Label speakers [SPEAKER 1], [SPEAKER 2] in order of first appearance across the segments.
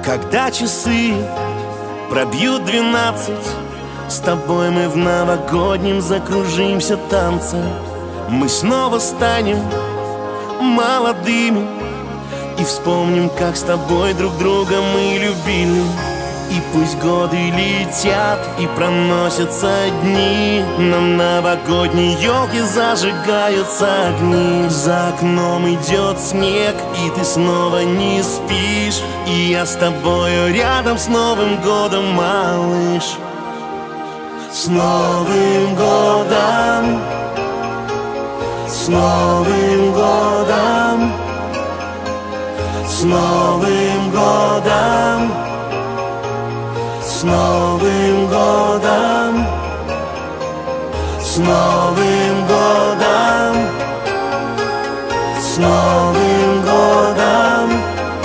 [SPEAKER 1] Когда часы пробьют 12, с тобой мы в новогоднем закружимся танце. Мы снова станем молодыми и вспомним, как с тобой друг друга мы любили. И пусть годы летят и проносятся дни, на новогодней елке зажигаются огни. За окном идет снег, и ты снова не спишь, и я с тобою рядом с Новым годом, малыш. С Новым годом, с Новым годом, с Новым годом, с Новым годом, с Новым годом, с Новым годом,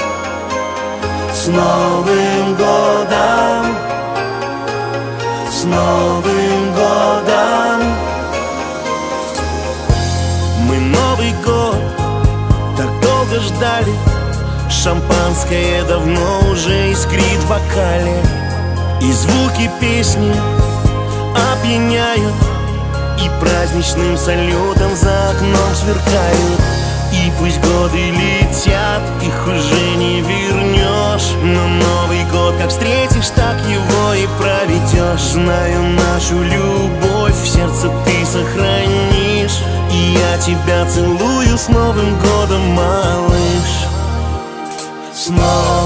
[SPEAKER 1] с Новым годом, с Новым годом. Мы Новый год так долго ждали, шампанское давно уже искрит в бокале, и звуки песни опьяняют, и праздничным салютом за окном сверкают. И пусть годы летят, их уже не вернешь, но Новый год как встретишь, так его и проведешь. Знаю, нашу любовь в сердце ты сохранишь, и я тебя целую с Новым годом, малыш. Снова